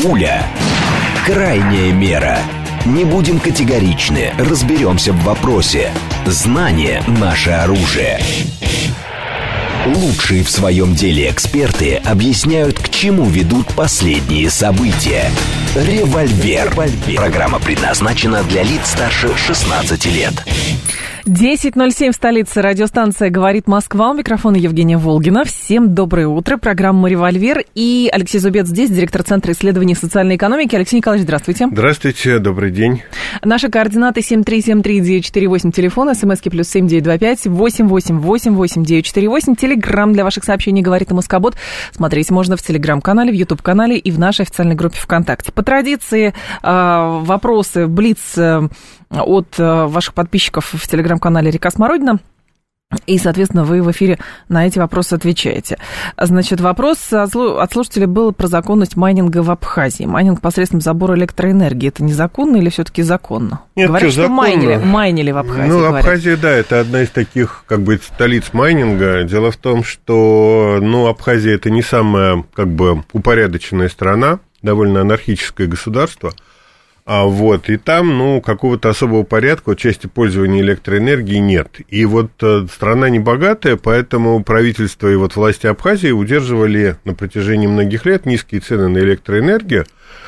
Пуля. Крайняя мера. Не будем категоричны, разберемся в вопросе. Знание – наше оружие. Лучшие в своем деле эксперты объясняют, к чему ведут последние события. Револьвер. Программа предназначена для лиц старше 16 лет. 10:07 в столице. Радиостанция «Говорит Москва». У микрофона Евгения Волгина. Всем доброе утро. Программа «Револьвер». И Алексей Зубец здесь, директор Центра исследований социальной экономики. Алексей Николаевич, здравствуйте. Здравствуйте, добрый день. Наши координаты 7373948, телефон, смски +7 925 888 948. Телеграм для ваших сообщений «Говорит МСК-бот». Смотреть можно в Телеграм-канале, в Ютуб-канале и в нашей официальной группе ВКонтакте. По традиции, вопросы, блиц от ваших подписчиков в Телеграм-канале «Река Смородина». И, соответственно, вы в эфире на эти вопросы отвечаете. Значит, вопрос от слушателя был про законность майнинга в Абхазии. Майнинг посредством забора электроэнергии. Это незаконно или все-таки законно? Нет, говорят, что майнили в Абхазии. Ну, Абхазия, да, это одна из таких, как бы, столиц майнинга. Дело в том, что, Абхазия – это не самая, как бы, упорядоченная страна, довольно анархическое государство. И там, какого-то особого порядка в части пользования электроэнергией нет. И страна небогатая, поэтому правительство и власти Абхазии удерживали на протяжении многих лет низкие цены на электроэнергию,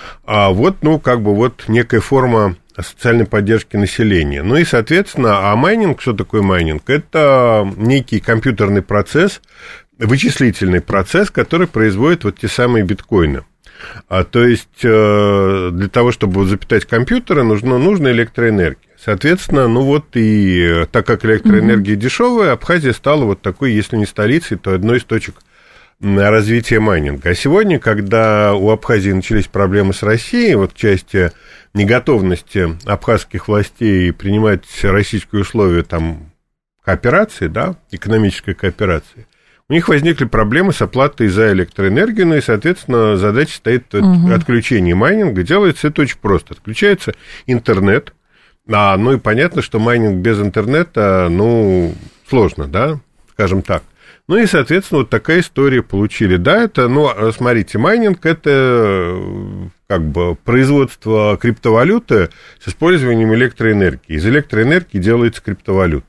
некая форма социальной поддержки населения. И, соответственно, майнинг, что такое майнинг? Это некий компьютерный процесс, вычислительный процесс, который производит те самые биткоины. То есть, для того, чтобы запитать компьютеры, нужна электроэнергия. Соответственно, и так как электроэнергия дешевая, Абхазия стала такой, если не столицей, то одной из точек развития майнинга. А сегодня, когда у Абхазии начались проблемы с Россией, в части неготовности абхазских властей принимать российские условия кооперации, экономической кооперации, у них возникли проблемы с оплатой за электроэнергию, и, соответственно, задача стоит отключение майнинга. Делается это очень просто. Отключается интернет, и понятно, что майнинг без интернета, сложно, скажем так. И, соответственно, такая история получили. Смотрите, майнинг – это производство криптовалюты с использованием электроэнергии. Из электроэнергии делается криптовалюта.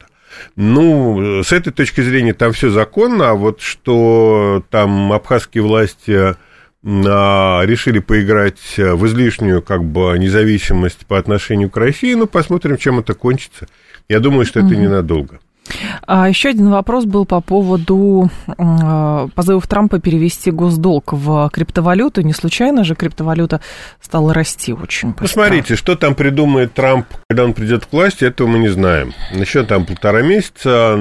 С этой точки зрения там все законно, а что там абхазские власти решили поиграть в излишнюю независимость по отношению к России, посмотрим, чем это кончится. Я думаю, что это ненадолго. Еще один вопрос был по поводу позывов Трампа перевести госдолг в криптовалюту. Не случайно же криптовалюта стала расти очень быстро. Смотрите, что там придумает Трамп, когда он придет к власти, этого мы не знаем. Еще 1,5 месяца,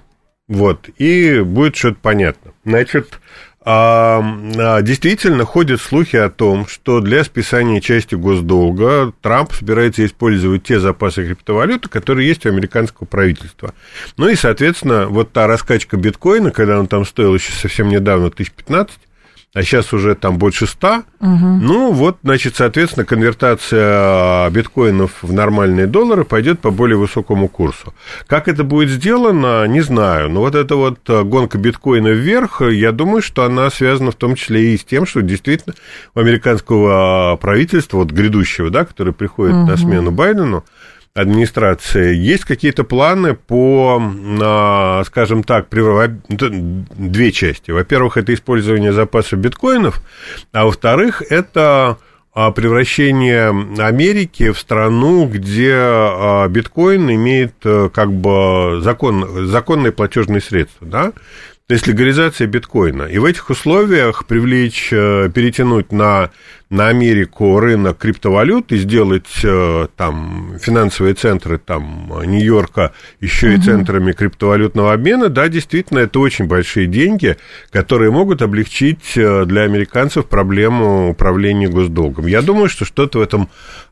и будет что-то понятно. Значит, действительно ходят слухи о том, что для списания части госдолга Трамп собирается использовать те запасы криптовалюты, которые есть у американского правительства. И, соответственно, та раскачка биткоина, когда он там стоил еще совсем недавно 1015, а сейчас уже там больше 100, соответственно, конвертация биткоинов в нормальные доллары пойдет по более высокому курсу. Как это будет сделано, не знаю, но эта гонка биткоина вверх, я думаю, что она связана в том числе и с тем, что действительно у американского правительства, грядущего, которое приходит на смену Байдену, администрации, есть какие-то планы по, скажем так, две части. Во-первых, это использование запасов биткоинов, а во-вторых, это превращение Америки в страну, где биткоин имеет законные платежные средства, То есть легализация биткоина. И в этих условиях перетянуть на Америку рынок криптовалют и сделать финансовые центры Нью-Йорка еще и центрами криптовалютного обмена, действительно, это очень большие деньги, которые могут облегчить для американцев проблему управления госдолгом. Я думаю, что что-то в этом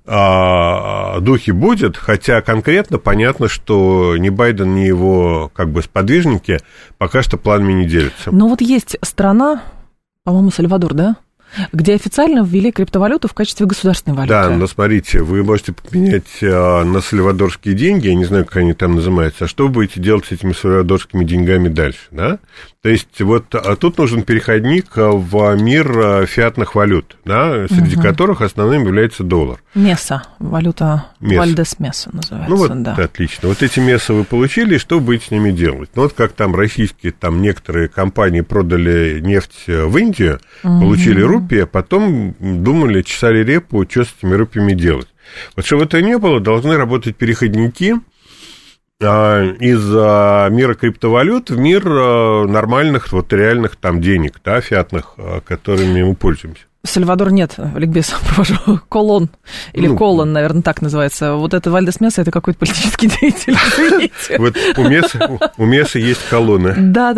духе будет, хотя конкретно понятно, что ни Байден, ни его сподвижники пока что планами не делятся. Но есть страна, по-моему, Сальвадор, Где официально ввели криптовалюту в качестве государственной валюты. Да, но смотрите, вы можете поменять на сальвадорские деньги, я не знаю, как они там называются, а что вы будете делать с этими сальвадорскими деньгами дальше, да? То есть вот тут нужен переходник в мир фиатных валют, да, среди которых основным является доллар. Меса, валюта Вальдес Меса называется. Ну вот, да. Отлично. Вот эти меса вы получили, и что вы будете с ними делать? Ну вот как там российские, там некоторые компании продали нефть в Индию, получили рупии, а потом думали, чесали репу, что с этими рупиями делать. Вот чтобы этого не было, должны работать переходники из мира криптовалют в мир нормальных, вот реальных там денег, да, фиатных, которыми мы пользуемся. Сальвадор нет, ликбез провожу. Колон, или Колон, наверное, так называется. Вот это Вальдес Меса, это какой-то политический деятель, извините. Вот у Меса есть колонны. Да.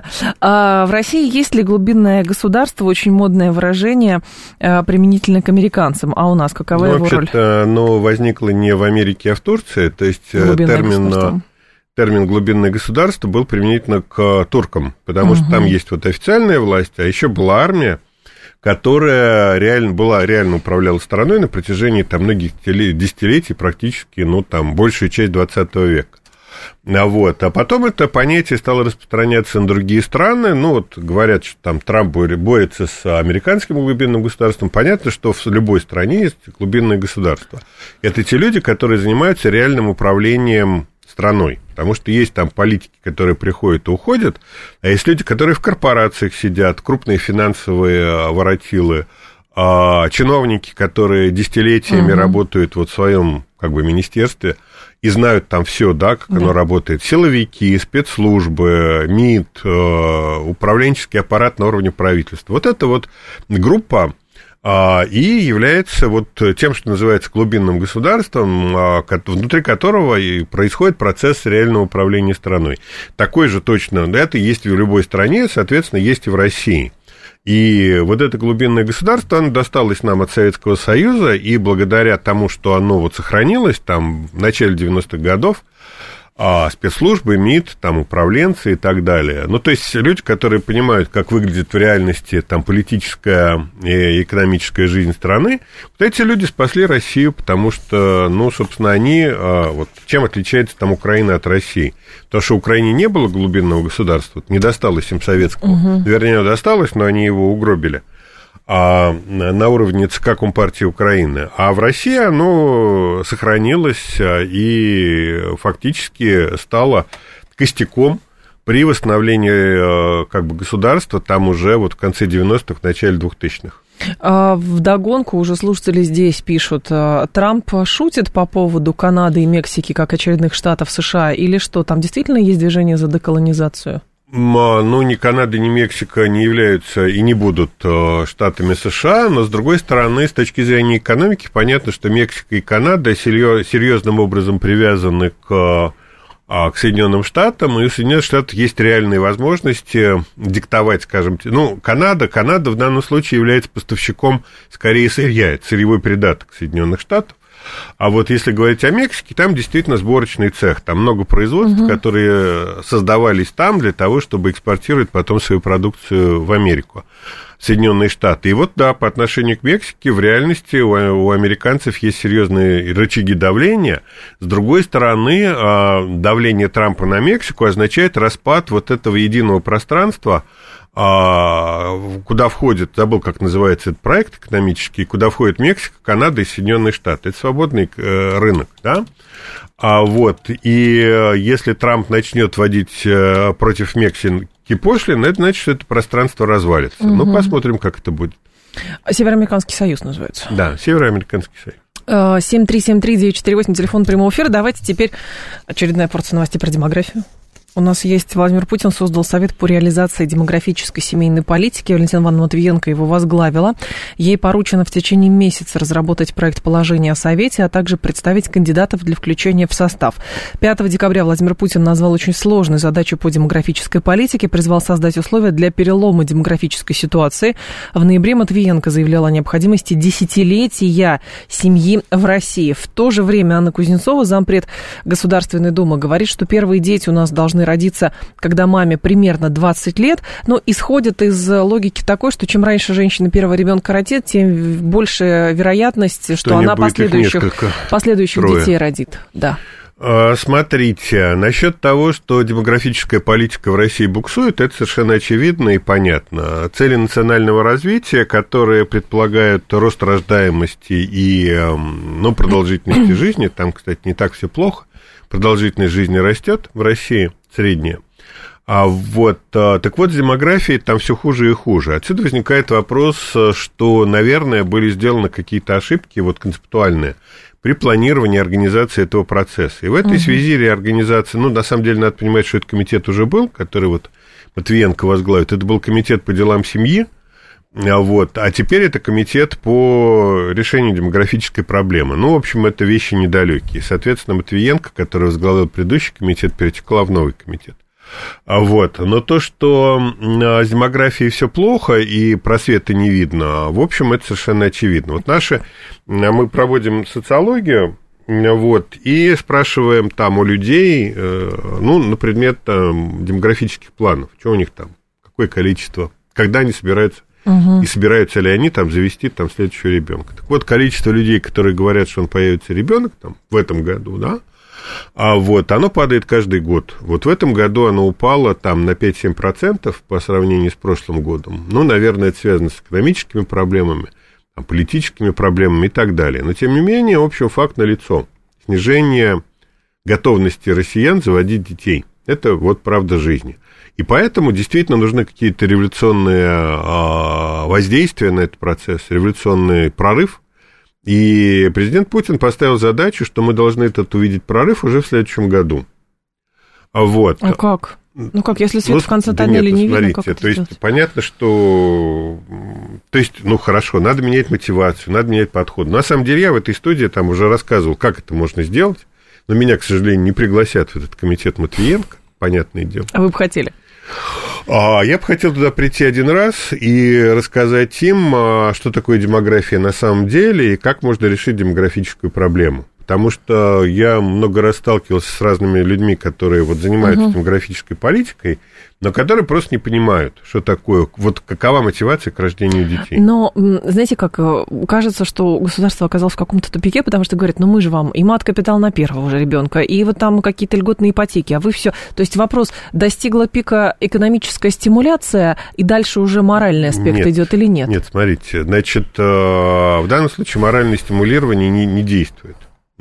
В России есть ли глубинное государство, очень модное выражение, применительно к американцам, а у нас какова его роль? Вообще-то оно возникло не в Америке, а в Турции, то есть термин глубинное государство был применительно к туркам, потому что там есть вот официальная власть, а еще была армия, которая реально управляла страной на протяжении там многих десятилетий, практически, там, большую часть 20 века. Вот. А потом это понятие стало распространяться на другие страны. Говорят, что там Трамп борется с американским глубинным государством. Понятно, что в любой стране есть глубинное государство. Это те люди, которые занимаются реальным управлением страной, потому что есть там политики, которые приходят и уходят, а есть люди, которые в корпорациях сидят, крупные финансовые воротилы, чиновники, которые десятилетиями работают вот в своем министерстве и знают там все, да, как оно работает, силовики, спецслужбы, МИД, управленческий аппарат на уровне правительства. Вот эта вот группа и является вот тем, что называется глубинным государством, внутри которого и происходит процесс реального управления страной. Такой же точно, это есть в любой стране, соответственно, есть и в России. И вот это глубинное государство, оно досталось нам от Советского Союза, и благодаря тому, что оно вот сохранилось там в начале 90-х годов, спецслужбы, МИД, там, управленцы и так далее. То есть люди, которые понимают, как выглядит в реальности там политическая и экономическая жизнь страны, вот эти люди спасли Россию, потому что, собственно, они, вот чем отличается там Украина от России? Потому что Украине не было глубинного государства, не досталось им советского, вернее, досталось, но они его угробили. На уровне ЦК Компартии Украины. А в России оно сохранилось и фактически стало костяком при восстановлении государства там уже вот в конце 90-х, в начале 2000-х. Вдогонку уже слушатели здесь пишут, Трамп шутит по поводу Канады и Мексики как очередных штатов США или что? Там действительно есть движение за деколонизацию? Ни Канада, ни Мексика не являются и не будут штатами США, но, с другой стороны, с точки зрения экономики, понятно, что Мексика и Канада серьезным образом привязаны к Соединенным Штатам, и у Соединенных Штатов есть реальные возможности диктовать, скажем, Канада в данном случае является поставщиком скорее сырья, это сырьевой придаток Соединенных Штатов. А вот если говорить о Мексике, там действительно сборочный цех, там много производств, которые создавались там для того, чтобы экспортировать потом свою продукцию в Америку, в Соединенные Штаты. И вот, да, по отношению к Мексике в реальности у американцев есть серьезные рычаги давления. С другой стороны, давление Трампа на Мексику означает распад вот этого единого пространства, куда входит, забыл, как называется этот проект экономический, куда входит Мексика, Канада и Соединенные Штаты. Это свободный рынок, да? И если Трамп начнет вводить против Мексики пошлины, это значит, что это пространство развалится. Посмотрим, как это будет. Североамериканский союз называется. Да, Североамериканский союз. 7373948, телефон прямого эфира. Давайте теперь очередная порция новостей про демографию. У нас есть Владимир Путин создал совет по реализации демографической семейной политики. Валентина Ивановна Матвиенко его возглавила. Ей поручено в течение месяца разработать проект положения о совете, а также представить кандидатов для включения в состав. 5 декабря Владимир Путин назвал очень сложную задачу по демографической политике, призвал создать условия для перелома демографической ситуации. В ноябре Матвиенко заявляла о необходимости десятилетия семьи в России. В то же время Анна Кузнецова, зампред Государственной Думы, говорит, что первые дети у нас должны должны родиться, когда маме примерно 20 лет, но исходят из логики такой, что чем раньше женщина первого ребенка родит, тем больше вероятность, что она последующих детей родит. Да. Смотрите, насчет того, что демографическая политика в России буксует, это совершенно очевидно и понятно. Цели национального развития, которые предполагают рост рождаемости и продолжительности жизни, там, кстати, не так все плохо, продолжительность жизни растет в России, средняя. Так вот, с демографией там все хуже и хуже. Отсюда возникает вопрос, что, наверное, были сделаны какие-то ошибки концептуальные при планировании организации этого процесса. И в этой связи реорганизация, на самом деле, надо понимать, что этот комитет уже был, который Матвиенко возглавит. Это был комитет по делам семьи, а теперь это комитет по решению демографической проблемы. В общем, это вещи недалекие. Соответственно, Матвиенко, который возглавил предыдущий комитет, перетекла в новый комитет. Но то, что с демографией все плохо и просвета не видно, в общем, это совершенно очевидно. Мы проводим социологию, и спрашиваем там у людей, на предмет демографических планов, что у них там, какое количество, когда они собираются, и собираются ли они завести следующего ребенка. Так вот, количество людей, которые говорят, что он появится ребенок в этом году, да, оно падает каждый год. В этом году оно упало на 5-7% по сравнению с прошлым годом. Наверное, это связано с экономическими проблемами, политическими проблемами и так далее. Но, тем не менее, в общем, факт налицо. Снижение готовности россиян заводить детей. Это правда жизни. И поэтому действительно нужны какие-то революционные воздействия на этот процесс, революционный прорыв. И президент Путин поставил задачу, что мы должны этот увидеть прорыв уже в следующем году. А как? Если свет в конце тоннеля не видно, как это сделать? Понятно, что... хорошо, надо менять мотивацию, надо менять подход. На самом деле, я в этой студии уже рассказывал, как это можно сделать, но меня, к сожалению, не пригласят в этот комитет Матвиенко, понятное дело. А вы бы хотели? Я бы хотел туда прийти один раз и рассказать им, что такое демография на самом деле и как можно решить демографическую проблему. Потому что я много раз сталкивался с разными людьми, которые занимаются демографической политикой, но которые просто не понимают, что такое, какова мотивация к рождению детей. Но, знаете как, кажется, что государство оказалось в каком-то тупике, потому что говорят, мы же вам и мат-капитал на первого уже ребенка, и там какие-то льготные ипотеки, а вы все. То есть вопрос, достигла пика экономическая стимуляция, и дальше уже моральный аспект идет или нет? Нет, смотрите, в данном случае моральное стимулирование не действует.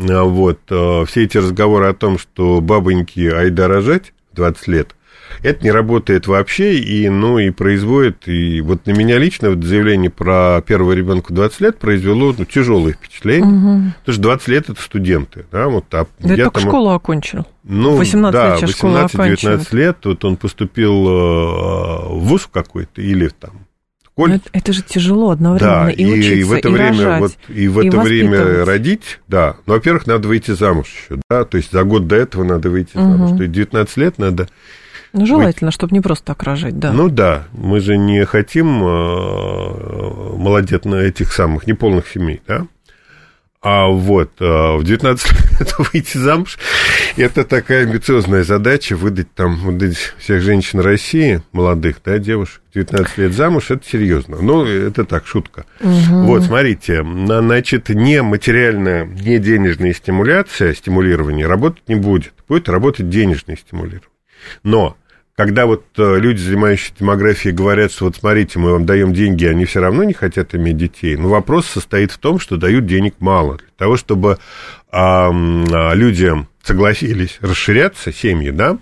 Все эти разговоры о том, что бабоньки айда рожать 20 лет, это не работает вообще, и производит, и на меня лично заявление про первого ребенка в 20 лет произвело тяжелое впечатление, потому что 20 лет это студенты, да, я только школу окончил. 18 лет школу окончил. 18-19 лет, он поступил в вуз какой-то, или это же тяжело одновременно и учиться, и в это время, рожать, и в это время родить, да. Но, во-первых, надо выйти замуж еще, да, то есть за год до этого надо выйти замуж, то есть 19 лет надо... желательно, чтобы не просто так рожать, да. Да, мы же не хотим малодетных этих самых неполных семей, да. В 19 лет выйти замуж, это такая амбициозная задача, выдать всех женщин России, молодых, да, девушек, 19 лет замуж, это серьезно. Это так, шутка. Смотрите, не материальная, не денежная стимулирование работать не будет. Будет работать денежное стимулирование. Но когда люди, занимающиеся демографией, говорят, что смотрите, мы вам даем деньги, они все равно не хотят иметь детей, вопрос состоит в том, что дают денег мало. Для того, чтобы люди согласились расширяться, семьи, да,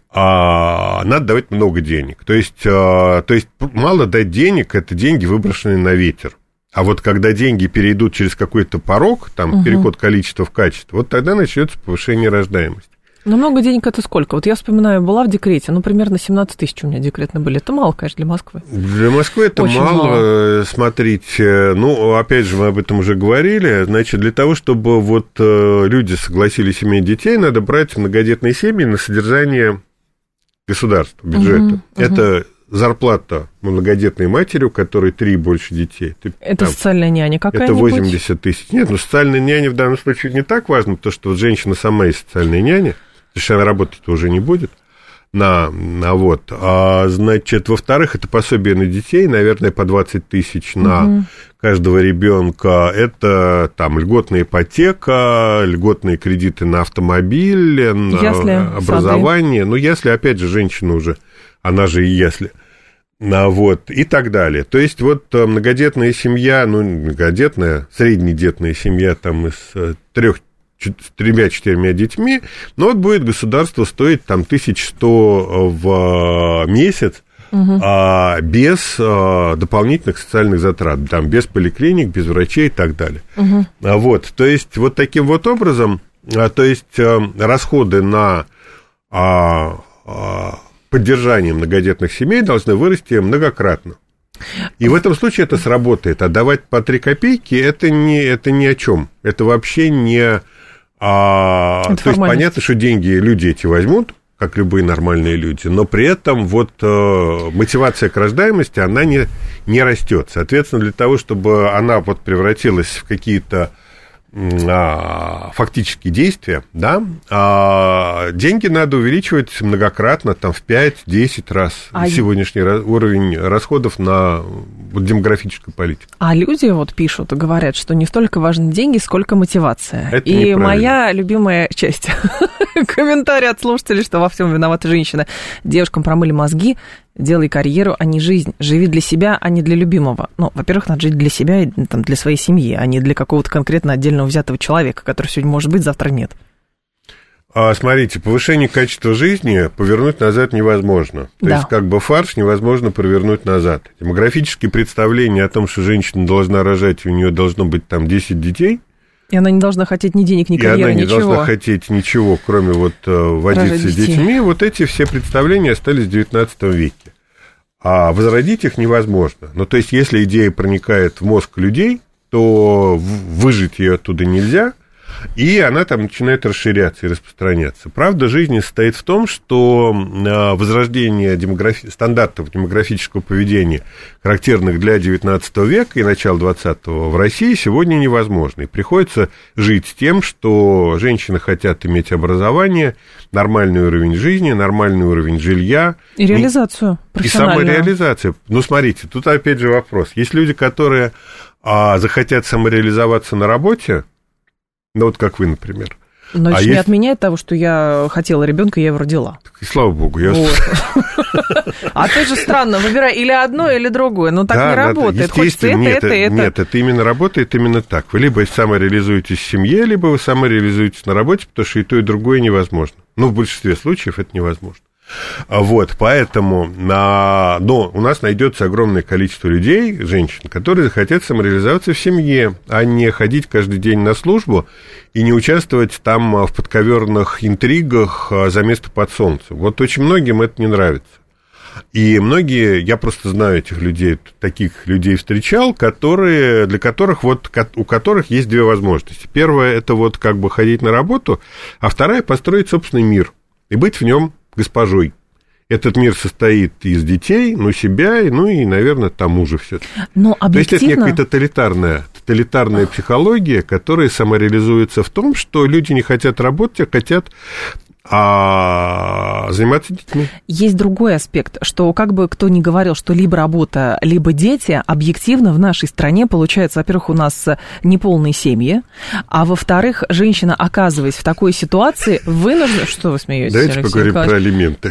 надо давать много денег. То есть мало дать денег, это деньги, выброшенные на ветер. А когда деньги перейдут через какой-то порог, переход количества в качество, тогда начнется повышение рождаемости. Но много денег это сколько? Я вспоминаю, была в декрете, примерно 17 тысяч у меня декретные были. Это мало, конечно, для Москвы. Для Москвы это мало. Смотрите, опять же, мы об этом уже говорили. Значит, для того, чтобы люди согласились иметь детей, надо брать многодетные семьи на содержание государства, бюджета. Это зарплата многодетной матери, у которой 3 и больше детей. Это социальная няня какая-нибудь? Это 80 тысяч. Нет, социальная няня в данном случае не так важно, потому что женщина сама есть социальная няня. Она работать уже не будет. Вот. Значит, во-вторых, это пособие на детей, наверное, по 20 тысяч на каждого ребенка. Это там льготная ипотека, льготные кредиты на автомобиль, на образование. Ну, если, опять же, женщина уже, она же и если. Вот, и так далее. То есть, вот многодетная семья, среднедетная семья там из 3-4 детьми, но вот будет государство стоить там 1100 в месяц, без дополнительных социальных затрат, там, без поликлиник, без врачей и так далее. Вот, то есть, вот таким вот образом, то есть, расходы на поддержание многодетных семей должны вырасти многократно. И в этом случае это сработает. А давать по 3 копейки, это ни о чем. Это вообще не... то есть, понятно, что деньги люди эти возьмут, как любые нормальные люди, но при этом вот мотивация к рождаемости, она не растет. Соответственно, для того, чтобы она вот превратилась в какие-то фактические действия, да, деньги надо увеличивать многократно, там, в 5-10 раз сегодняшний уровень расходов на демографическую политику. А люди вот пишут и говорят, что не столько важны деньги, сколько мотивация. Это и моя любимая часть комментария от слушателей, что во всем виновата женщина. Девушкам промыли мозги, делай карьеру, а не жизнь. Живи для себя, а не для любимого. Ну, во-первых, надо жить для себя, там, для своей семьи, а не для какого-то конкретно отдельного взятого человека, который сегодня может быть, завтра нет. Смотрите, повышение качества жизни повернуть назад невозможно. То есть, как бы фарш невозможно провернуть назад. Демографические представления о том, что женщина должна рожать, и у нее должно быть там 10 детей. И она не должна хотеть ни денег, ни карьеры, ничего. И она не должна хотеть ничего, кроме вот водиться детьми. Вот эти все представления остались в XIX веке. А возродить их невозможно. Ну, то есть, если идея проникает в мозг людей, то выжить ее оттуда нельзя, и она там начинает расширяться и распространяться. Правда жизни состоит в том, что возрождение стандартов демографического поведения, характерных для XIX века и начала XX, в России сегодня невозможно. И приходится жить с тем, что женщины хотят иметь образование, нормальный уровень жизни, нормальный уровень жилья. И реализацию профессиональную. И самореализацию. Ну, смотрите, тут опять же вопрос. Есть люди, которые захотят самореализоваться на работе, ну, вот как вы, например. Но это не отменяет того, что я хотела ребенка, я его родила. Так, и слава богу. А ты же странно, выбирай или одно, или другое. Но так не работает. Хочется это. Нет, это именно работает именно так. Вы либо самореализуетесь в семье, либо вы самореализуетесь на работе, потому что и то, и другое невозможно. Ну, в большинстве случаев это невозможно. Вот, поэтому, но у нас найдется огромное количество людей, женщин, которые захотят самореализоваться в семье, а не ходить каждый день на службу и не участвовать там в подковерных интригах за место под солнцем. Вот очень многим это не нравится. И многие, я просто знаю этих людей, таких людей встречал, для которых у которых есть две возможности. Первая – это вот как бы ходить на работу, а вторая – построить собственный мир и быть в нем госпожой. Этот мир состоит из детей, себя, и, наверное, там мужа все-таки. Но То объективно... есть это некая тоталитарная психология, которая самореализуется в том, что люди не хотят работать, а хотят заниматься детьми. Есть другой аспект, что как бы кто ни говорил, что либо работа, либо дети, объективно в нашей стране получается, во-первых, у нас неполные семьи, а во-вторых, женщина, оказываясь в такой ситуации, вынуждена... Что вы смеетесь, Давайте поговорим про алименты.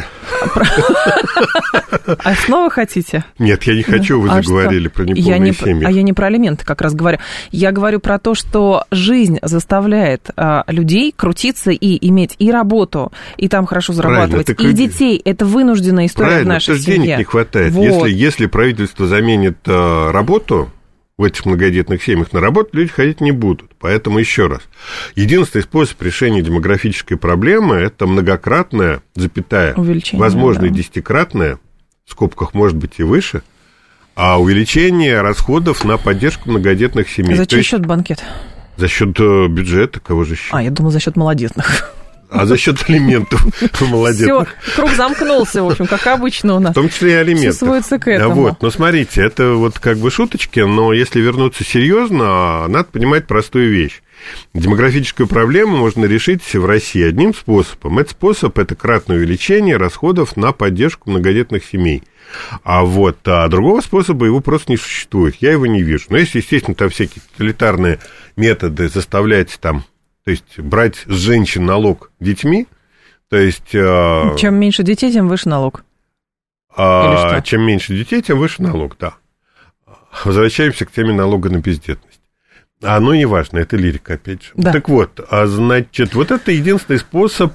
А снова хотите? Нет, я не хочу, вы же говорили про неполные семьи. А я не про алименты как раз говорю. Я говорю про то, что жизнь заставляет людей крутиться и иметь и работу, и там хорошо зарабатывать, и детей. Это вынужденная история в нашей семье. Правильно, денег не хватает. Вот. Если правительство заменит работу в этих многодетных семьях, на работу люди ходить не будут. Поэтому еще раз. Единственный способ решения демографической проблемы – это многократное, увеличение, возможно, и десятикратное, в скобках может быть и выше, увеличение расходов на поддержку многодетных семей. За чей счет банкет? За счет бюджета, кого же еще? Я думал, за счет малодетных. А за счет алиментов. Молодец. Все, круг замкнулся, в общем, как обычно у нас. В том числе и алиментов. Все сводится к этому. Вот, но смотрите, это вот как бы шуточки, но если вернуться серьезно, надо понимать простую вещь. Демографическую проблему можно решить в России одним способом. Этот способ – это кратное увеличение расходов на поддержку многодетных семей. А другого способа его просто не существует. Я его не вижу. Но если, естественно, там всякие тоталитарные методы заставлять там, то есть брать с женщин налог детьми, то есть... Чем меньше детей, тем выше налог. Чем меньше детей, тем выше налог, да. Возвращаемся к теме налога на бездетность. Не важно, это лирика, опять же. Да. Так вот, значит, вот это единственный способ,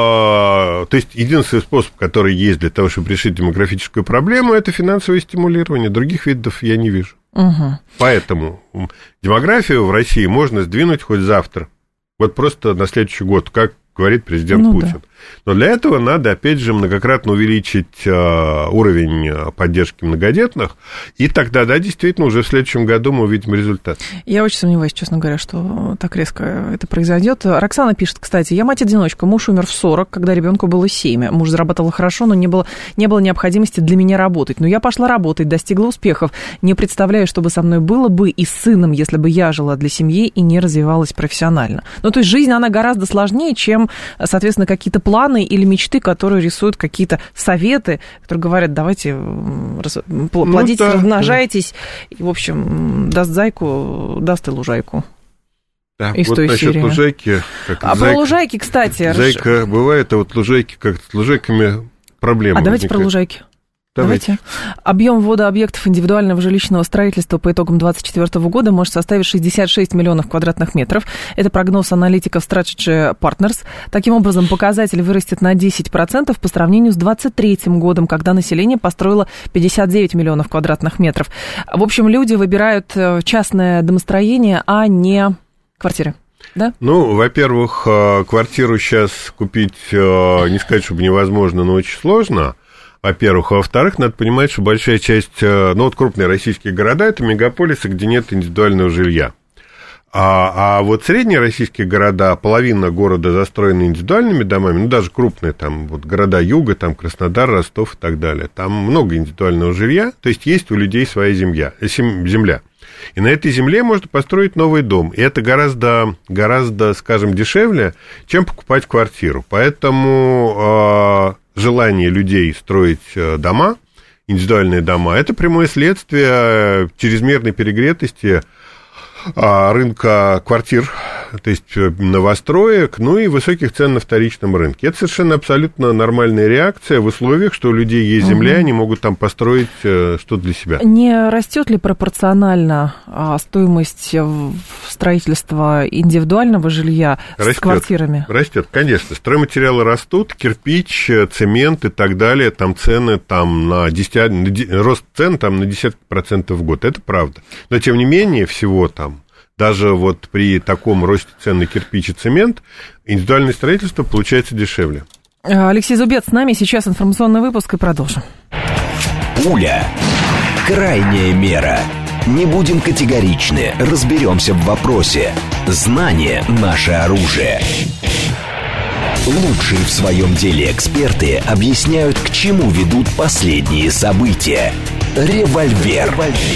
который есть для того, чтобы решить демографическую проблему, это финансовое стимулирование. Других видов я не вижу. Угу. Поэтому демографию в России можно сдвинуть хоть завтра. Вот просто на следующий год, как говорит президент Путин. Да. Но для этого надо, опять же, многократно увеличить уровень поддержки многодетных, и тогда, да, действительно, уже в следующем году мы увидим результат. Я очень сомневаюсь, честно говоря, что так резко это произойдет. Роксана пишет, кстати, я мать-одиночка, муж умер в 40, когда ребенку было 7. Муж зарабатывал хорошо, но не было необходимости для меня работать. Но я пошла работать, достигла успехов. Не представляю, что бы со мной было бы и с сыном, если бы я жила для семьи и не развивалась профессионально. Ну, то есть жизнь, она гораздо сложнее, чем, соответственно, какие-то планы или мечты, которые рисуют какие-то советы, которые говорят, давайте плодитесь, размножайтесь, и, в общем, даст зайку, даст и лужайку. Да, вот насчет лужайки... про лужайки, кстати... Зайка бывает, а вот лужайки, как с лужайками проблемы. Давайте про лужайки. Давайте. Объем ввода объектов индивидуального жилищного строительства по итогам 2024 года может составить 66 миллионов квадратных метров. Это прогноз аналитиков Strategy Partners. Таким образом, показатель вырастет на 10% по сравнению с 2023 годом, когда население построило 59 миллионов квадратных метров. В общем, люди выбирают частное домостроение, а не квартиры. Да? Во-первых, квартиру сейчас купить, не сказать, чтобы невозможно, но очень сложно. Во-первых. А во-вторых, надо понимать, что большая часть, крупные российские города – это мегаполисы, где нет индивидуального жилья. А вот средние российские города, половина города застроены индивидуальными домами, даже крупные, там, вот города юга, там, Краснодар, Ростов и так далее. Там много индивидуального жилья, то есть у людей своя земля. И на этой земле можно построить новый дом. И это гораздо, скажем, дешевле, чем покупать квартиру. Поэтому... желание людей строить дома, индивидуальные дома, это прямое следствие чрезмерной перегретости рынка квартир, то есть новостроек, и высоких цен на вторичном рынке. Это совершенно абсолютно нормальная реакция в условиях, что у людей есть земля, они могут там построить что-то для себя. Не растет ли пропорционально стоимость строительства индивидуального жилья с квартирами? Растет, конечно. Стройматериалы растут, кирпич, цемент и так далее, там цены рост цен на десятки процентов в год, это правда. Но, тем не менее, всего там, даже вот при таком росте цен на кирпич и цемент, индивидуальное строительство получается дешевле. Алексей Зубец с нами. Сейчас информационный выпуск и продолжим. Пуля. Крайняя мера. Не будем категоричны, разберемся в вопросе. Знание – наше оружие. Лучшие в своем деле эксперты объясняют, к чему ведут последние события. Револьвер.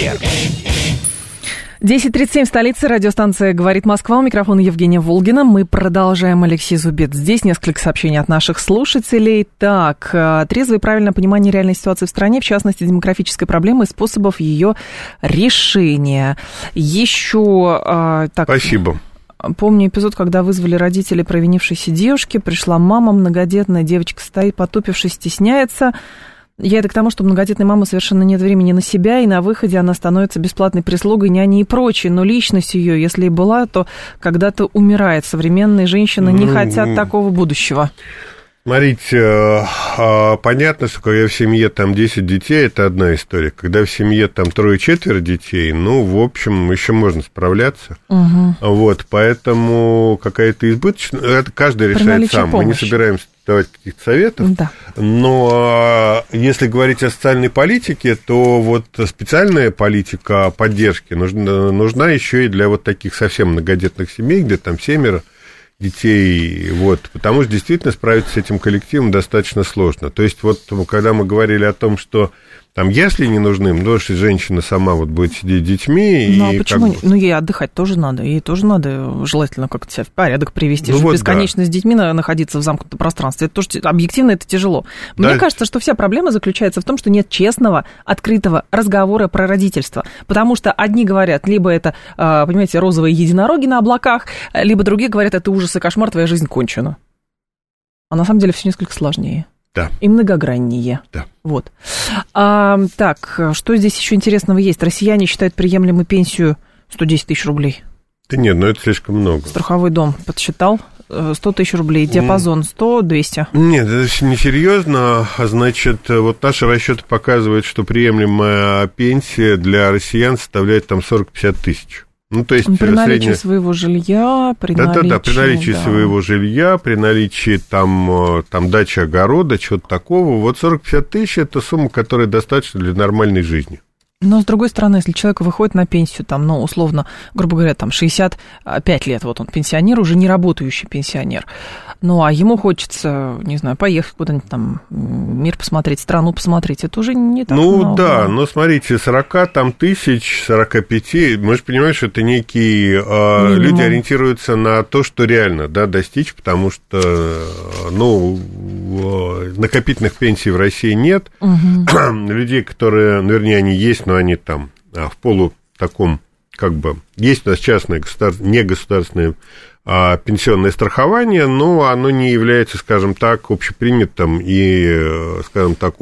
10:37 в столице. Радиостанция «Говорит Москва». У микрофона Евгения Волгина. Мы продолжаем. Алексей Зубец здесь. Несколько сообщений от наших слушателей. Так, трезвое и правильное понимание реальной ситуации в стране, в частности, демографической проблемы и способов ее решения. Еще... Спасибо. Помню эпизод, когда вызвали родители провинившейся девушки. Пришла мама многодетная, девочка стоит, потупившись, стесняется. Я это к тому, что многодетной мамы совершенно нет времени на себя, и на выходе она становится бесплатной прислугой, няней и прочее. Но личность ее, если и была, то когда-то умирает. Современные женщины не хотят такого будущего. Смотрите, понятно, что когда в семье там 10 детей, это одна история. Когда в семье там 3-4 детей, в общем, еще можно справляться. Вот, поэтому какая-то избыточная... Это каждый решает сам. Мы не собираемся давать каких-то советов. Да. Но если говорить о социальной политике, то вот специальная политика поддержки нужна еще и для вот таких совсем многодетных семей, где там 7 детей, вот, потому что действительно справиться с этим коллективом достаточно сложно. То есть вот когда мы говорили о том, что там ясли не нужны, потому что женщина сама вот будет сидеть с детьми. Ну, а почему? Ну, ей отдыхать тоже надо. Ей тоже надо желательно как-то себя в порядок привести. Ну, вот бесконечно да. С детьми находиться в замкнутом пространстве. Это тоже объективно это тяжело. Да. Мне кажется, что вся проблема заключается в том, что нет честного, открытого разговора про родительство. Потому что одни говорят, либо это, понимаете, розовые единороги на облаках, либо другие говорят, это ужас и кошмар, твоя жизнь кончена. А на самом деле все несколько сложнее. Да. И многограннее. Да. Вот. Так, что здесь еще интересного есть? Россияне считают приемлемой пенсию 110 тысяч рублей. Да нет, ну это слишком много. Страховой дом подсчитал. 100 тысяч рублей, диапазон 100-200. Нет, это несерьезно. Значит, вот наши расчеты показывают, что приемлемая пенсия для россиян составляет там 40-50 тысяч. Ну, то есть при наличии своего жилья, при наличии своего жилья, при наличии там дачи, огорода, чего-то такого. Вот 40-50 тысяч – это сумма, которая достаточна для нормальной жизни. Но, с другой стороны, если человек выходит на пенсию, там, ну, условно, грубо говоря, там, 65 лет, вот он пенсионер, уже не работающий пенсионер, ну, а ему хочется, не знаю, поехать куда-нибудь там, мир посмотреть, страну посмотреть, это уже не так много. Ну, да, но смотрите, 40 там, тысяч, 45, мы же понимаем, что это некие, люди ориентируются на то, что реально, да, достичь, потому что, ну, накопительных пенсий в России нет, людей, которые, ну, вернее, они есть, но они там в полу таком, как бы, есть у нас частное негосударственное пенсионное страхование, но оно не является, скажем так, общепринятым и, скажем так,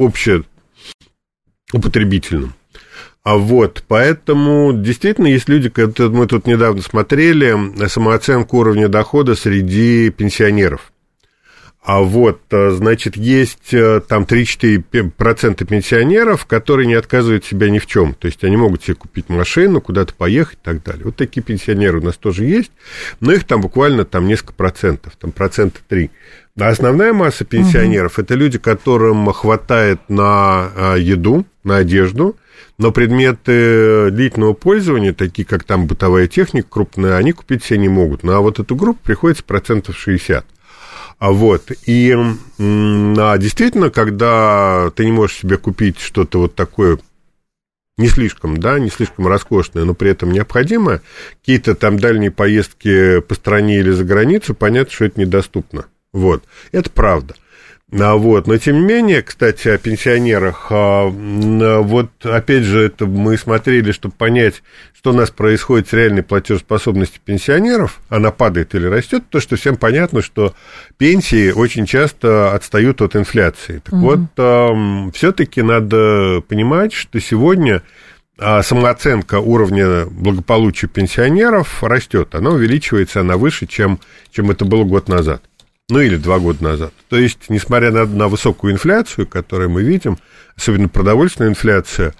общеупотребительным. Вот, поэтому действительно есть люди, мы тут недавно смотрели самооценку уровня дохода среди пенсионеров. А вот, значит, есть там 3-4% пенсионеров, которые не отказывают себя ни в чем. То есть они могут себе купить машину, куда-то поехать и так далее. Вот такие пенсионеры у нас тоже есть, но их там буквально там несколько процентов, там 3%. А основная масса пенсионеров это люди, которым хватает на еду, на одежду, но предметы длительного пользования, такие как там бытовая техника крупная, они купить себе не могут. Ну, а вот эту группу приходится 60%. Вот, и действительно, когда ты не можешь себе купить что-то вот такое не слишком, да, не слишком роскошное, но при этом необходимое, какие-то там дальние поездки по стране или за границу, понятно, что это недоступно, вот, это правда. Вот. Но, тем не менее, кстати, о пенсионерах, вот, опять же, это мы смотрели, чтобы понять, что у нас происходит с реальной платежеспособностью пенсионеров, она падает или растет, то, что всем понятно, что пенсии очень часто отстают от инфляции. Так вот, все-таки надо понимать, что сегодня самооценка уровня благополучия пенсионеров растет, она увеличивается, она выше, чем это было год назад. Ну, или 2 года назад. То есть, несмотря на высокую инфляцию, которую мы видим, особенно продовольственная инфляция,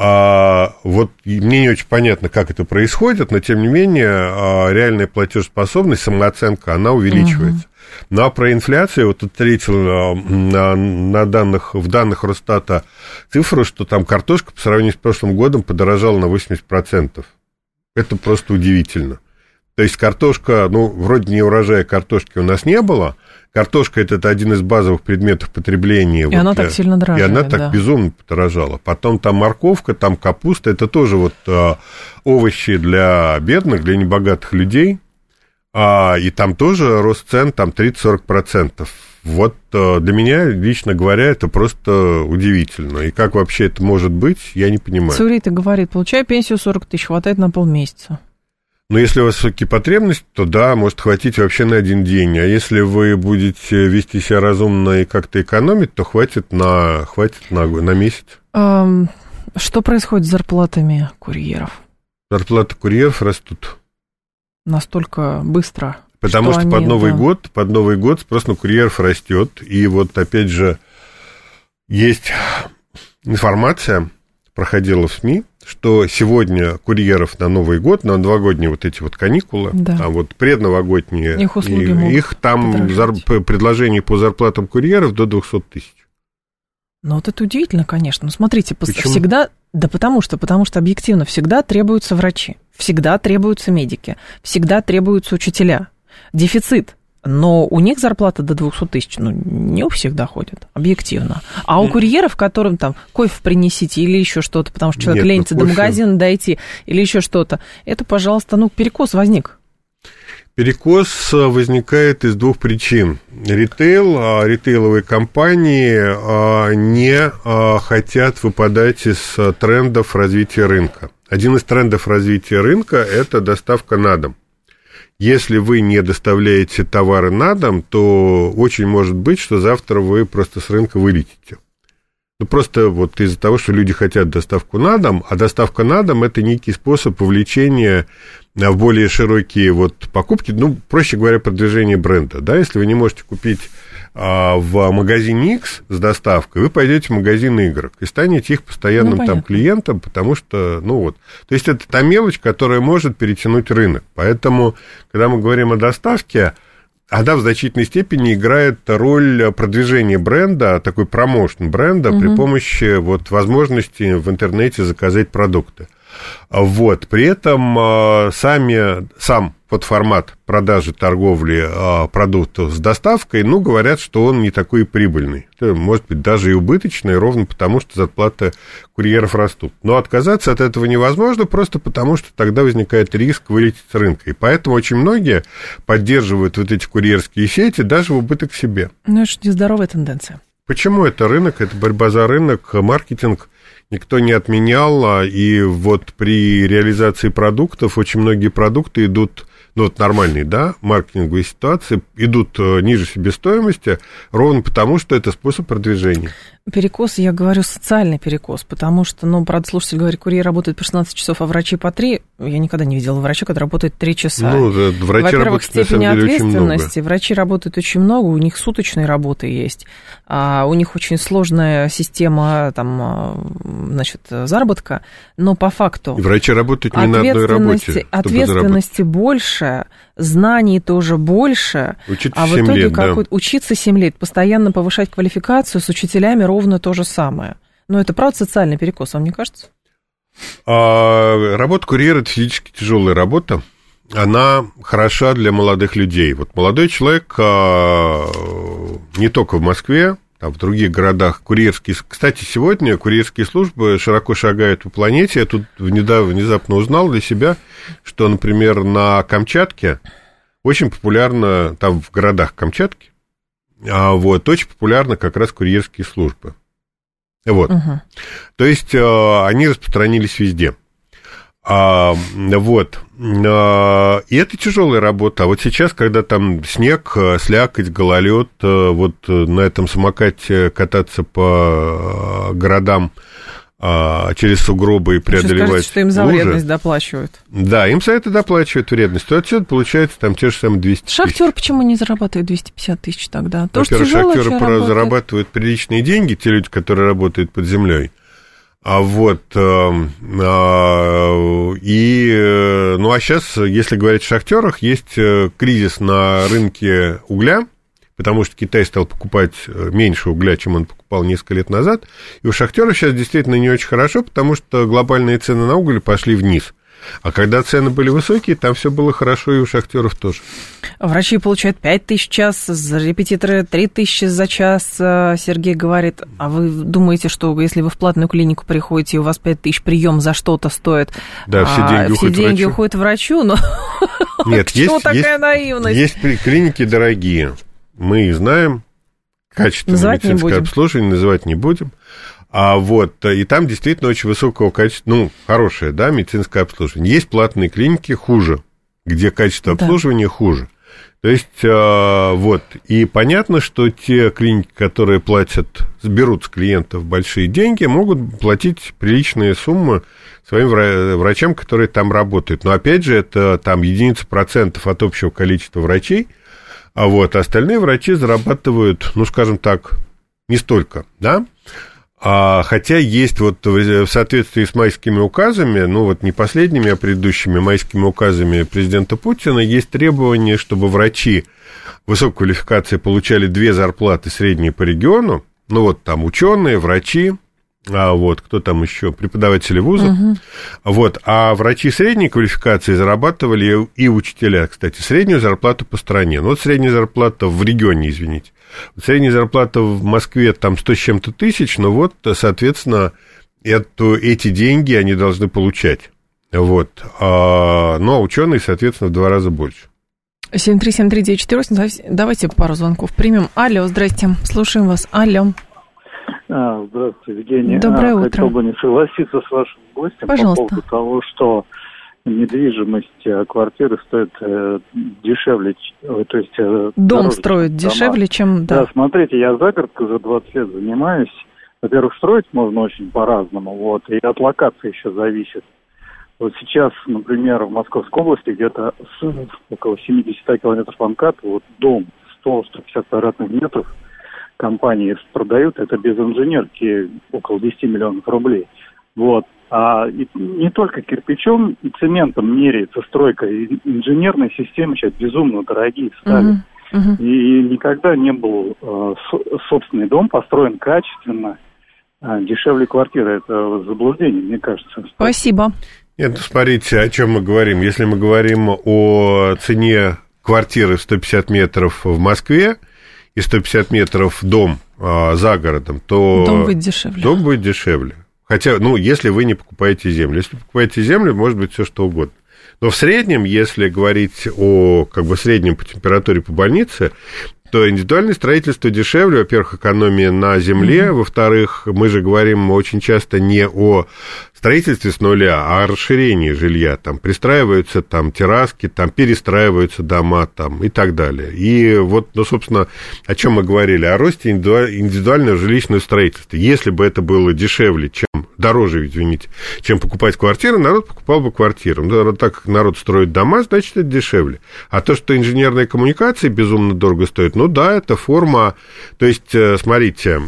вот мне не очень понятно, как это происходит, но, тем не менее, реальная платежеспособность, самооценка, она увеличивается. Ну, а про инфляцию, вот тут встретил в данных Росстата цифру, что там картошка по сравнению с прошлым годом подорожала на 80%. Это просто удивительно. То есть картошка, ну, вроде не урожая картошки у нас не было. Картошка – это один из базовых предметов потребления. И она так сильно дорожает. И она так безумно подорожала. Потом там морковка, там капуста – это тоже вот овощи для бедных, для небогатых людей. И там тоже рост цен там 30-40%. Вот для меня, лично говоря, это просто удивительно. И как вообще это может быть, я не понимаю. Цурита говорит, получаю пенсию 40 тысяч, хватает на полмесяца. Но если у вас высокие потребности, то да, может хватить вообще на 1 день. А если вы будете вести себя разумно и как-то экономить, то хватит на месяц. Что происходит с зарплатами курьеров? Зарплаты курьеров растут. Настолько быстро. Потому что под Новый год спрос на курьеров растет. И вот опять же есть информация, проходила в СМИ, что сегодня курьеров на Новый год, на новогодние вот эти вот каникулы, да. А вот предновогодние, их услуги их там предложений по зарплатам курьеров до 200 тысяч. Ну, вот это удивительно, конечно. Но смотрите, всегда... Да потому что объективно всегда требуются врачи, всегда требуются медики, всегда требуются учителя. Дефицит. Но у них зарплата до 200 тысяч, ну, не у всех доходит, объективно. А у курьеров, которым там кофе принесите или еще что-то, потому что человек ленится до магазина дойти или еще что-то, это, пожалуйста, ну, перекос возник. Перекос возникает из двух причин. Ритейловые компании не хотят выпадать из трендов развития рынка. Один из трендов развития рынка – это доставка на дом. Если вы не доставляете товары на дом, то очень может быть, что завтра вы просто с рынка вылетите. Ну, просто вот из-за того, что люди хотят доставку на дом, а доставка на дом – это некий способ вовлечения в более широкие вот покупки, ну, проще говоря, продвижение бренда, да, если вы не можете купить в магазине X с доставкой, вы пойдете в магазин Y и станете их постоянным там клиентом, потому что, ну вот, то есть это та мелочь, которая может перетянуть рынок, поэтому, когда мы говорим о доставке, она в значительной степени играет роль продвижения бренда, такой промоушен бренда при помощи вот возможности в интернете заказать продукты. Вот. При этом сам подформат продажи, торговли продуктов с доставкой, ну, говорят, что он не такой прибыльный. Это может быть даже и убыточный, ровно потому, что зарплаты курьеров растут. Но отказаться от этого невозможно, просто потому, что тогда возникает риск вылететь с рынка. И поэтому очень многие поддерживают вот эти курьерские сети даже в убыток себе. Ну, это же нездоровая тенденция. Почему это рынок? Это борьба за рынок, маркетинг никто не отменял, и вот при реализации продуктов очень многие продукты идут, ну вот нормальные, да, маркетинговые ситуации, идут ниже себестоимости, ровно потому, что это способ продвижения. Перекос, я говорю, социальный перекос, потому что, ну, правда, слушатель говорит, курьер работает по 16 часов, а врачи по 3. Я никогда не видела врача, который работает 3 часа. Ну, врачи Во-первых, работают, на самом деле, ответственности. Врачи работают очень много, у них суточные работы есть, у них очень сложная система, там, значит, заработка, но по факту... И врачи работают не на одной работе. Ответственности больше, знаний тоже больше, учиться а в итоге лет, да. Учиться 7 лет, постоянно повышать квалификацию, с учителями ровно то же самое. Но это, правда, социальный перекос, вам не кажется? Работа курьера – это физически тяжелая работа. Она хороша для молодых людей. Вот молодой человек не только в Москве, а в других городах курьерские... Кстати, сегодня курьерские службы широко шагают по планете. Я тут внезапно узнал для себя, что, например, на Камчатке очень популярно, там в городах Камчатки, вот, очень популярны как раз курьерские службы. Вот. То есть они распространились везде. Вот. И это тяжелая работа. А вот сейчас, когда там снег, слякоть, гололед, вот на этом самокате кататься по городам через сугробы и преодолевать скажете, что им за вредность доплачивают. Да, им за это доплачивают вредность. То отсюда получается там те же самые 200 тысяч. Шахтер почему не зарабатывает 250 тысяч тогда? Во-первых, шахтеры зарабатывают приличные деньги, те люди, которые работают под землей. Ну, а сейчас, если говорить о шахтерах, есть кризис на рынке угля, потому что Китай стал покупать меньше угля, чем он покупал несколько лет назад, и у шахтеров сейчас действительно не очень хорошо, потому что глобальные цены на уголь пошли вниз. А когда цены были высокие, там все было хорошо и у шахтеров тоже. Врачи получают 5 тысяч в час, репетиторы 3 тысячи за час, Сергей говорит. А вы думаете, что если вы в платную клинику приходите, и у вас 5 тысяч прием за что-то стоит, да, все деньги уходят врачу? Но нет, почему такая наивность? Есть клиники дорогие, мы их знаем, качественное медицинское обслуживание называть не будем. И там действительно очень высокого качества, ну, хорошее, да, медицинское обслуживание. Есть платные клиники хуже, где качество обслуживания хуже. То есть, и понятно, что те клиники, которые берут с клиентов большие деньги, могут платить приличные суммы своим врачам, которые там работают. Но, опять же, это там единица процентов от общего количества врачей, остальные врачи зарабатывают, ну, скажем так, не столько, да. Хотя есть вот в соответствии с майскими указами, ну вот не последними, а предыдущими майскими указами президента Путина, есть требование, чтобы врачи высокой квалификации получали 2 зарплаты средние по региону, ну вот там ученые, врачи, Вот, кто там еще? Преподаватели вузов. Вот, а врачи средней квалификации зарабатывали, и учителя, кстати, среднюю зарплату по стране. Ну, вот средняя зарплата в регионе, извините. Средняя зарплата в Москве там 100 с чем-то тысяч, но вот, соответственно, эти деньги они должны получать. Вот. Но ученые, соответственно, в 2 раза больше. 7373948, давайте пару звонков примем. Алло, здрасте, слушаем вас. Алло. Здравствуйте, Евгений. Доброе утро. Хотел бы не согласиться с вашим гостем. Пожалуйста. По поводу того, что недвижимость квартиры стоит дешевле, то есть... Дом строят дешевле, чем... Да, смотрите, я загородкой уже 20 лет занимаюсь. Во-первых, строить можно очень по-разному, вот, и от локации еще зависит. Вот сейчас, например, в Московской области где-то около 70 километров по МКАДу, вот дом 100-150 квадратных метров компании продают, это без инженерки около 10 миллионов рублей. Вот. А не только кирпичом и цементом меряется стройка, и инженерные системы сейчас безумно дорогие стали. И никогда не был собственный дом построен качественно, дешевле квартиры. Это заблуждение, мне кажется. Спасибо. Нет, смотрите, о чем мы говорим. Если мы говорим о цене квартиры в 150 метров в Москве и 150 метров дом за городом, то... Дом будет дешевле. Дом будет дешевле. Хотя, если вы не покупаете землю. Если покупаете землю, может быть все что угодно. Но в среднем, если говорить о среднем по температуре по больнице, то индивидуальное строительство дешевле, во-первых, экономия на земле, во-вторых, мы же говорим очень часто не о строительстве с нуля, а о расширении жилья, там пристраиваются там терраски, там перестраиваются дома там, и так далее. И вот, собственно, о чем мы говорили, о росте индивидуального жилищного строительства. Если бы это было дешевле, дороже, извините, чем покупать квартиру, народ покупал бы квартиру. Но так как народ строит дома, значит, это дешевле. А то, что инженерные коммуникации безумно дорого стоят, это форма... То есть, смотрите,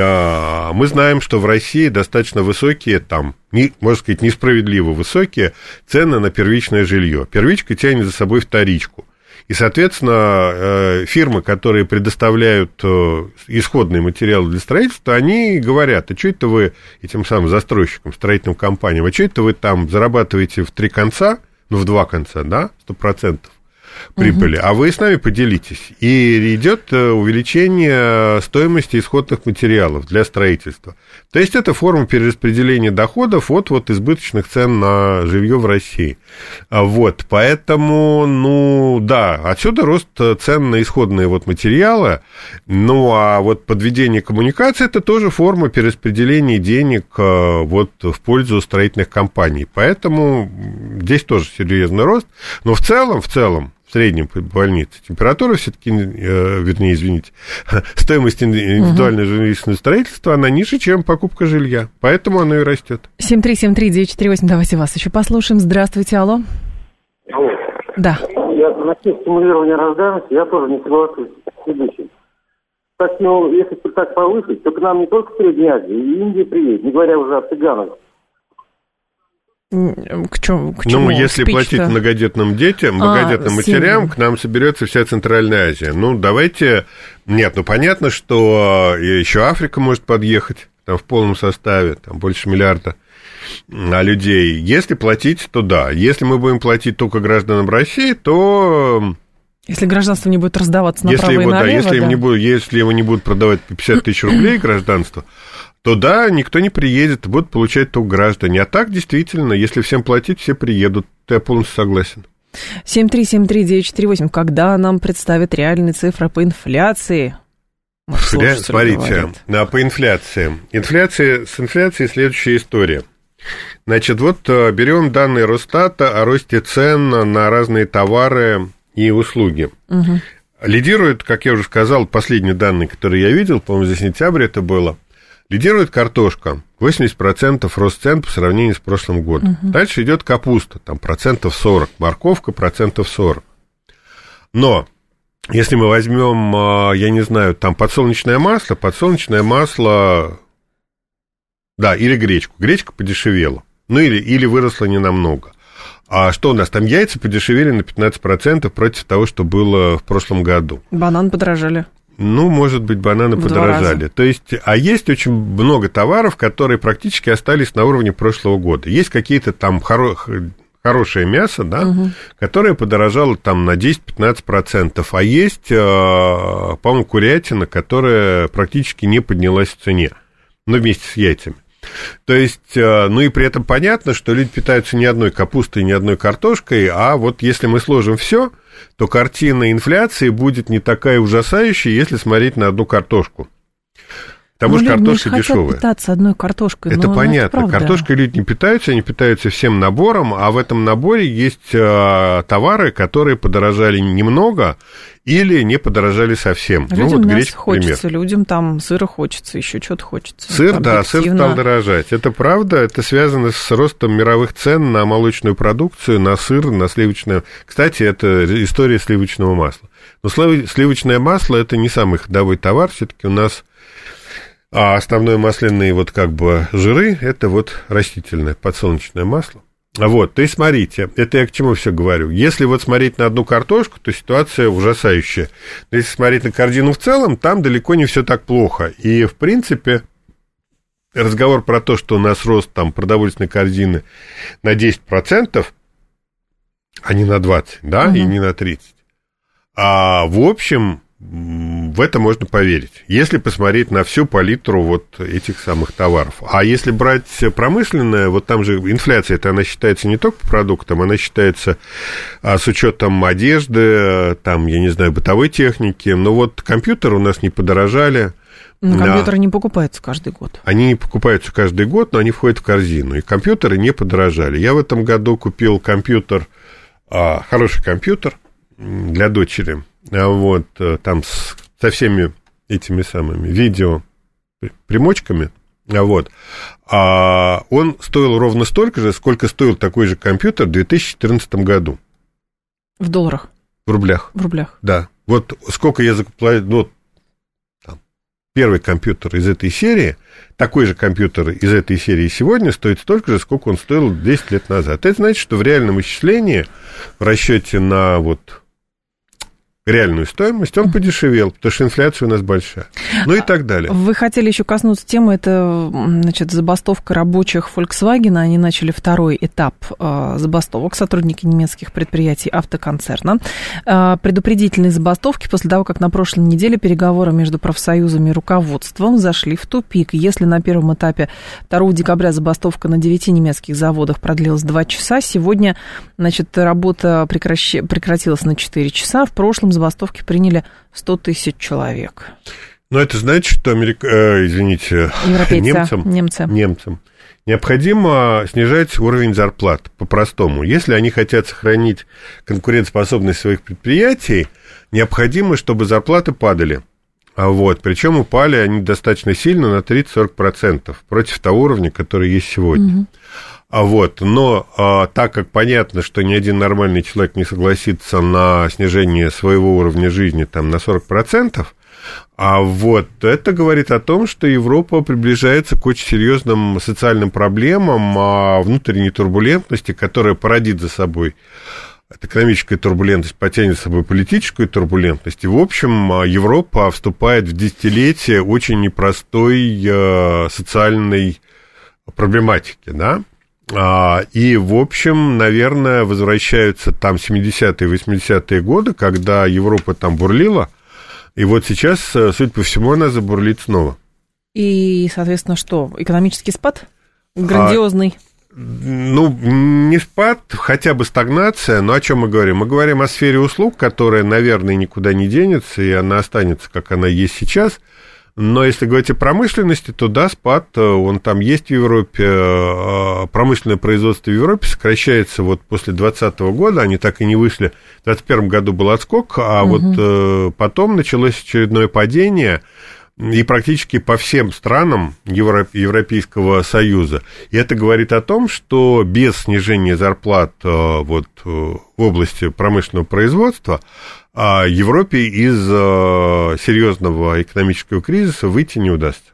мы знаем, что в России достаточно высокие, можно сказать, несправедливо высокие цены на первичное жилье. Первичка тянет за собой вторичку. И, соответственно, фирмы, которые предоставляют исходные материалы для строительства, они говорят, а что это вы этим самым застройщикам, строительным компаниям, а что это вы там зарабатываете в 3 конца, в 2 конца, да, 100% прибыли, а вы с нами поделитесь. И идет увеличение стоимости исходных материалов для строительства. То есть это форма перераспределения доходов от избыточных цен на жилье в России. Вот, поэтому, отсюда рост цен на исходные материалы. А подведение коммуникаций – это тоже форма перераспределения денег в пользу строительных компаний. Поэтому здесь тоже серьезный рост. Но в целом, в среднем по больнице температура все-таки, стоимость индивидуального жилищного строительства, она ниже, чем покупка жилья. Поэтому оно и растет. 7373948, давайте вас еще послушаем. Здравствуйте, алло. Алло. Да. Насчет стимулирования рождаемости я тоже не соглашусь с ведущим. Так, если так повысить, то к нам не только Средняя Азия, и Индия приедет, не говоря уже о цыганах. К чему? Если платить многодетным детям, многодетным матерям, к нам соберется вся Центральная Азия. Давайте... Нет, понятно, что еще Африка может подъехать там в полном составе, там больше миллиарда людей. Если платить, то да. Если мы будем платить только гражданам России, то... Если гражданство не будет раздаваться направо и налево, если его не будут продавать по 50 тысяч рублей гражданство, то да, никто не приедет, будут получать только граждане. А так, действительно, если всем платить, все приедут. Я полностью согласен. 7373948. Когда нам представят реальные цифры по инфляции? Смотрите, по инфляции. С инфляцией следующая история. Значит, берем данные Росстата о росте цен на разные товары и услуги. Лидирует, как я уже сказал, последние данные, которые я видел, по-моему, за сентябрь это было, лидирует картошка, 80% рост цен по сравнению с прошлым годом. Дальше идет капуста, там 40%, морковка 40%. Но если мы возьмем, я не знаю, там подсолнечное масло, да, или гречку. Гречка подешевела, или выросла ненамного. А что у нас? Там яйца подешевели на 15% против того, что было в прошлом году. Банан подорожали. Ну, может быть, бананы подорожали. То есть, а есть очень много товаров, которые практически остались на уровне прошлого года. Есть какие-то там хорошее мясо, да, которое подорожало там на 10-15%, а есть, по-моему, курятина, которая практически не поднялась в цене, но вместе с яйцами. То есть, ну и при этом понятно, что люди питаются не одной капустой, не одной картошкой, а вот если мы сложим все, то картина инфляции будет не такая ужасающая, если смотреть на одну картошку. Потому что картошка дешевая. Хотят питаться одной картошкой. Это понятно. Это картошкой люди не питаются, они питаются всем набором, а в этом наборе есть товары, которые подорожали немного или не подорожали совсем. Людям ну, вот мяса хочется, людям там сыра хочется, еще что-то хочется. Сыр, да, сыр стал дорожать. Это правда, это связано с ростом мировых цен на молочную продукцию, на сыр, на сливочное. Кстати, это история сливочного масла. Но сливочное масло – это не самый ходовой товар, все-таки у нас... А основное масляные вот как бы жиры – это вот растительное, подсолнечное масло. Вот, то есть, смотрите, это я к чему все говорю. Если вот смотреть на одну картошку, то ситуация ужасающая. Но если смотреть на корзину в целом, там далеко не все так плохо. И, в принципе, разговор про то, что у нас рост там продовольственной корзины на 10%, а не на 20%, да, и не на 30%. А в общем... В это можно поверить, если посмотреть на всю палитру вот этих самых товаров. А если брать промышленное, вот там же инфляция, это она считается не только по продуктам, она считается с учетом одежды, там, я не знаю, бытовой техники. Но вот компьютеры у нас не подорожали. Но компьютеры не покупаются каждый год. Они не покупаются каждый год, но они входят в корзину. И компьютеры не подорожали. Я в этом году купил компьютер, хороший компьютер для дочери. Вот, там со всеми этими самыми видео примочками, вот, он стоил ровно столько же, сколько стоил такой же компьютер в 2014 году. В долларах? В рублях. В рублях. Да. Вот сколько я закупил, ну, там, первый компьютер из этой серии, такой же компьютер из этой серии сегодня стоит столько же, сколько он стоил 10 лет назад. Это значит, что в реальном исчислении, в расчете на вот... реальную стоимость, он подешевел, потому что инфляция у нас большая. Ну и так далее. Вы хотели еще коснуться темы, это, значит, забастовка рабочих Volkswagen. Они начали второй этап забастовок, сотрудники немецких предприятий автоконцерна. Предупредительные забастовки после того, как на прошлой неделе переговоры между профсоюзами и руководством зашли в тупик. Если на первом этапе 2 декабря забастовка на 9 немецких заводах продлилась 2 часа, сегодня, значит, работа прекратилась на 4 часа. В прошлом забастовки приняли 100 тысяч человек. Но это значит, что немцам необходимо снижать уровень зарплат по-простому. Если они хотят сохранить конкурентоспособность своих предприятий, необходимо, чтобы зарплаты падали. Вот, причем упали они достаточно сильно, на 30-40%, против того уровня, который есть сегодня. Вот, но так как понятно, что ни один нормальный человек не согласится на снижение своего уровня жизни там, на 40%, вот это говорит о том, что Европа приближается к очень серьезным социальным проблемам, внутренней турбулентности, которая породит за собой экономическая турбулентность, потянет за собой политическую турбулентность. И, в общем, Европа вступает в десятилетие очень непростой социальной проблематики, да. И, в общем, наверное, возвращаются там 70-е, 80-е годы, когда Европа там бурлила, и вот сейчас, судя по всему, она забурлит снова. И, соответственно, что? Экономический спад? Грандиозный? Ну, не спад, хотя бы стагнация, но о чем мы говорим? Мы говорим о сфере услуг, которая, наверное, никуда не денется, и она останется, как она есть сейчас. Но если говорить о промышленности, то да, спад, он там есть в Европе. Промышленное производство в Европе сокращается вот после 2020 года, они так и не вышли. В 2021 году был отскок, а вот потом началось очередное падение, и практически по всем странам Европейского Союза. И это говорит о том, что без снижения зарплат вот, в области промышленного производства Европе из серьезного экономического кризиса выйти не удастся.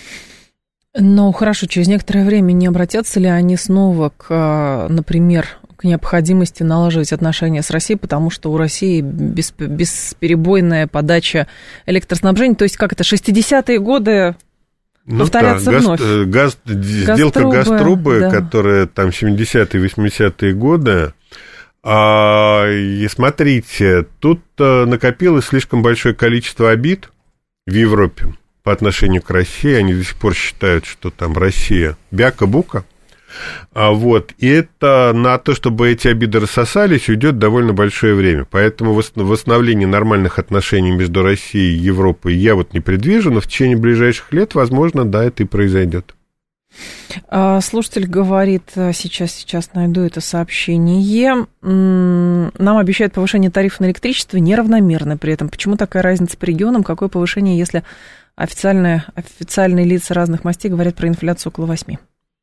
Ну, хорошо, через некоторое время не обратятся ли они снова к, например, к необходимости налаживать отношения с Россией, потому что у России бесперебойная подача электроснабжения. То есть, как это, 60-е годы повторятся вновь. Сделка Газтрубы, да, которая там 70-е, 80-е годы. И смотрите, тут накопилось слишком большое количество обид в Европе по отношению к России. Они до сих пор считают, что там Россия бяка-бука. И это на то, чтобы эти обиды рассосались, уйдет довольно большое время. Поэтому восстановление нормальных отношений между Россией и Европой я не предвижу, но в течение ближайших лет, возможно, да, это и произойдет. Слушатель говорит, сейчас найду это сообщение. Нам обещают повышение тарифа на электричество неравномерно при этом. Почему такая разница по регионам? Какое повышение, если официальные лица разных мастей говорят про инфляцию около 8%?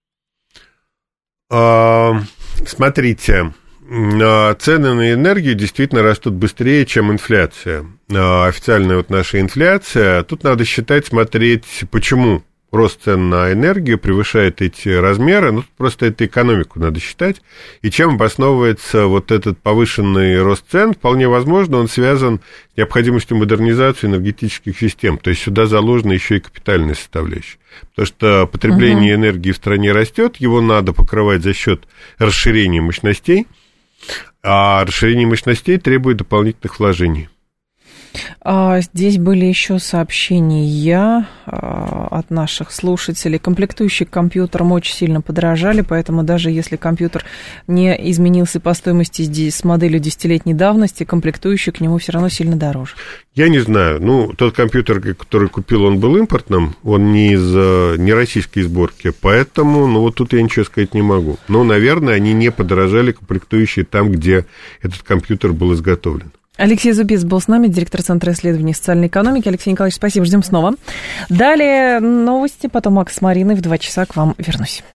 Смотрите, цены на энергию действительно растут быстрее, чем инфляция. Официальная наша инфляция. Тут надо смотреть, почему рост цен на энергию превышает эти размеры. Просто это экономику надо считать. И чем обосновывается этот повышенный рост цен? Вполне возможно, он связан с необходимостью модернизации энергетических систем. То есть сюда заложена еще и капитальная составляющая. Потому что потребление энергии в стране растет, его надо покрывать за счет расширения мощностей, а расширение мощностей требует дополнительных вложений. Здесь были еще сообщения от наших слушателей. Комплектующие к компьютерам очень сильно подорожали, поэтому даже если компьютер не изменился по стоимости с моделью десятилетней давности, комплектующие к нему все равно сильно дороже. Я не знаю. Тот компьютер, который купил, он был импортным, он не российской сборки, поэтому, тут я ничего сказать не могу. Но, наверное, они не подорожали, комплектующие там, где этот компьютер был изготовлен. Алексей Зубец был с нами, директор Центра исследований социальной экономики. Алексей Николаевич, спасибо, ждем снова. Далее новости, потом Макс с Мариной в 2 часа к вам вернусь.